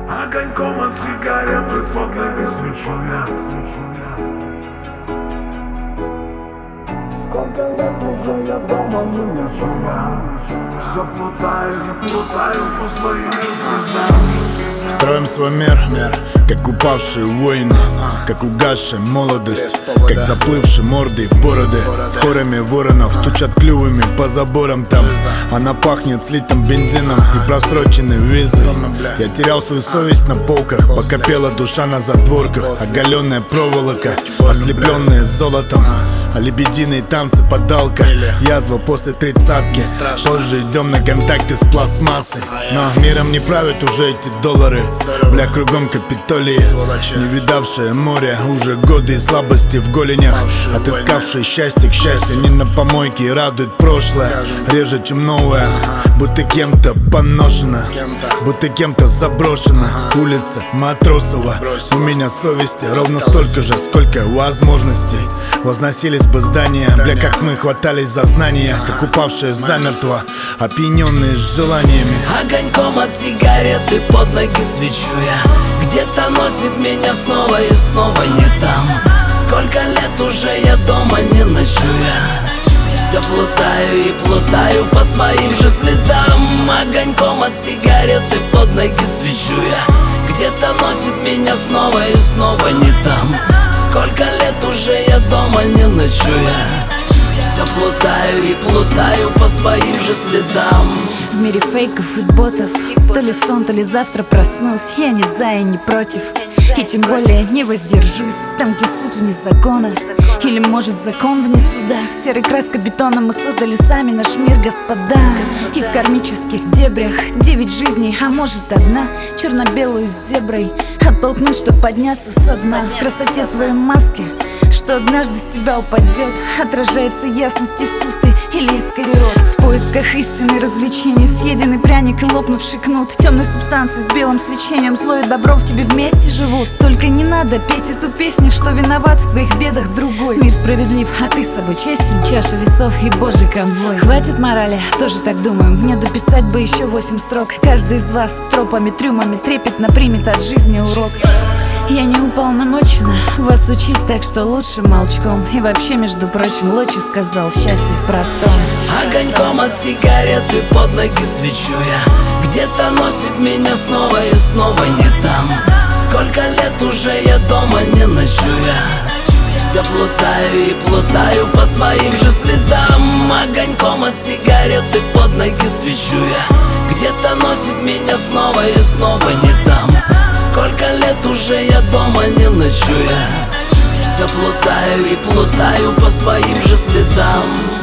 Огоньком от сигареты под ноги свечу я. Сколько лет уже я дома не ночу я. Все плутаю и плутаю по своим звездам. Строим свой мир, как упавшие воины, как угасшая молодость, как заплывшие морды в бороды. С хорами воронов стучат клювами по заборам там. Она пахнет слитым бензином и просроченной визой. Я терял свою совесть на полках, пока пела душа на затворках. Оголенная проволока, ослепленная золотом, а лебединые танцы подалка. Язва после тридцатки, позже идем на контакты с пластмассой. Но миром не правят уже эти доллары. Бля, кругом Капитолии, не видавшее море, уже годы и слабости в голенях. Отыскавшие счастье к счастью, не на помойке и радует прошлое. Реже, чем новое, будто кем-то поношено, будто кем-то заброшена. Улица Матросова, у меня совести ровно столько же, сколько возможностей. Возносились бы здания, бля, как мы хватались за знания, как упавшие замертво, опьяненные желаниями. Огоньком от сигареты под ноги свечу я. Где-то носит меня снова и снова не там. Сколько лет уже я дома не ночую я. Все плутаю и плутаю по своим же следам. Огоньком от сигареты под ноги свечу я. Где-то носит меня снова и снова не там. Сколько лет уже я дома не ночую я. Все плутаю и плутаю по своим же следам. В мире фейков и ботов, то ли сон, то ли завтра проснусь. Я не за и не против, и тем более не воздержусь. Там, где суд вне закона, или может закон вне суда. Серой краской бетона мы создали сами наш мир, господа. И в кармических дебрях 9 жизней, а может одна. Черно-белую с зеброй оттолкнуть, чтоб подняться со дна. В красоте твоей маски, что однажды с тебя упадет, отражается ясность из усты или из коридора. В поисках истины развлечений, съеденный пряник и лопнувший кнут. Темной субстанции с белым свечением, зло и добро в тебе вместе живут. Только не надо петь эту песню, что виноват в твоих бедах другой. Мир справедлив, а ты с собой честен, чаша весов и божий конвой. Хватит морали, тоже так думаю, мне дописать бы еще 8 строк. Каждый из вас тропами, трюмами трепетно примет от жизни урок. Я не уполномочена вас учить, так что лучше молчком. И вообще, между прочим, Лочи сказал, счастье в простом. Огоньком от сигареты под ноги свечу я. Где-то носит меня снова и снова не там. Сколько лет уже я дома не ночую я. Все плутаю и плутаю по своим же следам. Огоньком от сигареты под ноги свечу я. Где-то носит меня снова и снова не там. Сколько лет уже я дома не ночую я. Все плутаю и плутаю по своим же следам.